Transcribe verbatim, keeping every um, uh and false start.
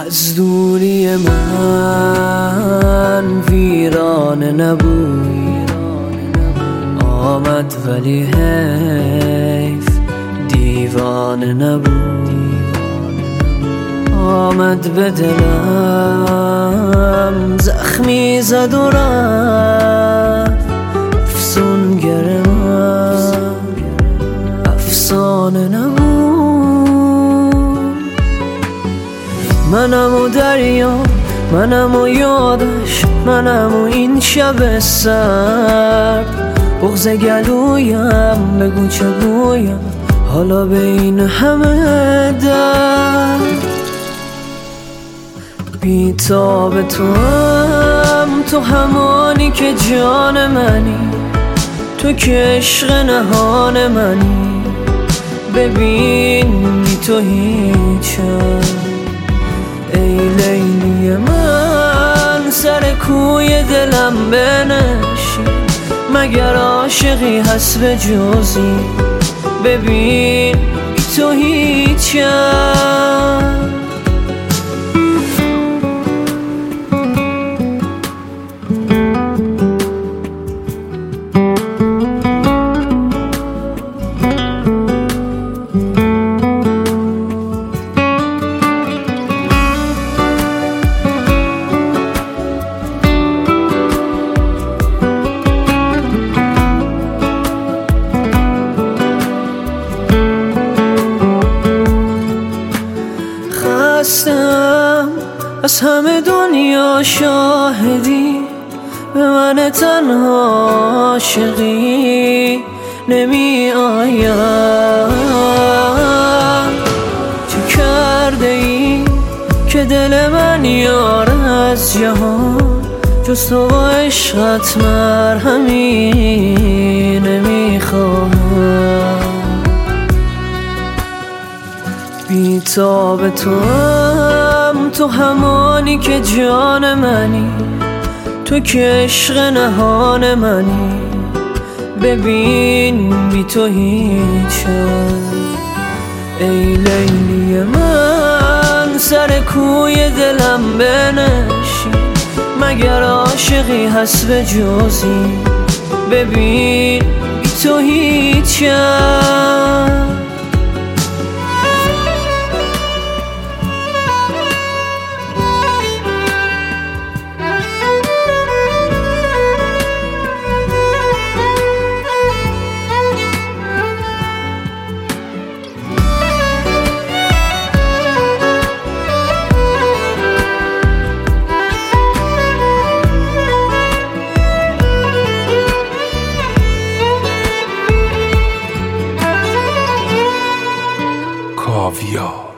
از دوری من ویرانه نبود، آمد ولی حیف دیوانه نبود. آمد به دلم زخمی زد و رفت، افسونگر من افسانه نبود. منم و دریا، منم و یادش، منم و این شب سرد. بغض گلویم بگو چه گویم حالا به این همه درد. بی‌تاب تو هم، تو همانی که جان منی، تو که عشق نهان منی. ببین بی تو هیچم ای لیلی من، سر کوی دلم بنشین، مگر عاشقی هست به جزی. ببین بی تو هیچم. خستم از همه دنیا شاهدی، به من تنها عاشقی نمی آید. چه کرده ای که دل من یار از جهان، جز تو با عشقت مرهمی نمی خواهم. بی‌تاب تو هم، تو همانی که جان منی، تو که عشق نهان منی. ببین بی تو هیچم ای لیلی من، سر کوی دلم بنشین، مگر عاشقی هست به جزی. ببین بی تو هیچم. کاویا.